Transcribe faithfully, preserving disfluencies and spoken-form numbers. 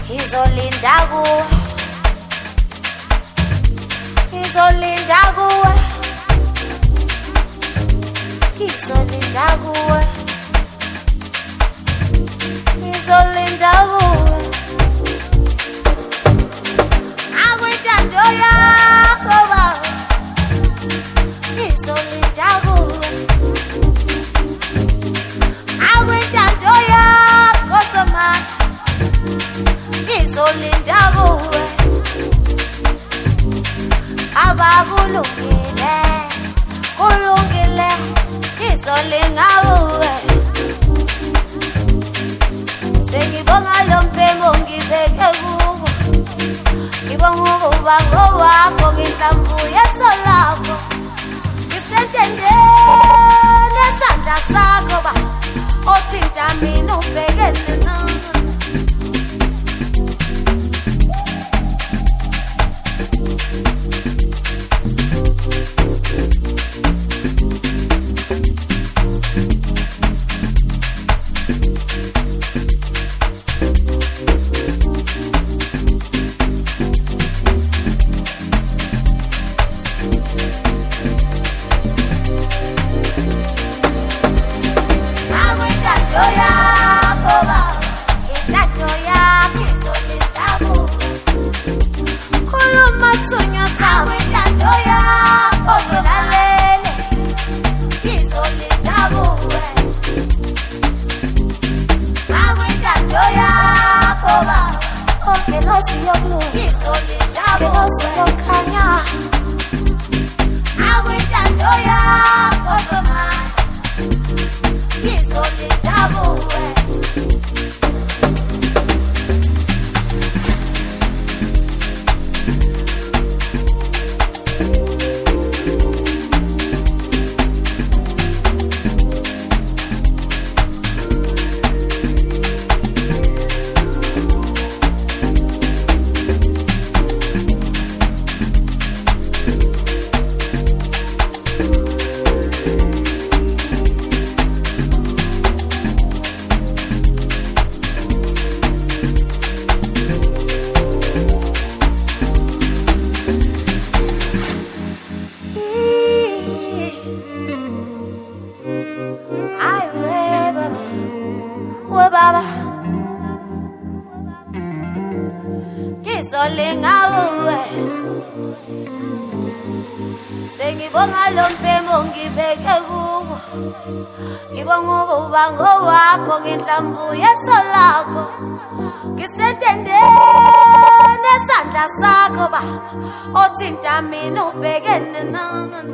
Ngizolinda kuwe, ngizolinda kuwe, ngizolinda kuwe, ngizolinda kuwe. Akwintando yakho baba, ngizolinda kuwe. Akwintando yakho somani, ngizolinda kuwe. Abakulungile, kulungile, ngizolinda kuwe. Sengibonga lo mpheko ngibeke kubo, ngibonga ukuba ngowakho ngihlambu yeso lakho. Ngisentende nesandla sakho ba, othinta mina ubhekene nami. Sengibonga lo mpheko ngibeke kubo, ngibonga ukuba ngowakho ngihlambu yeso lakho. Ngisentende nesandla sakho ba, othinta mina ubhekene nami.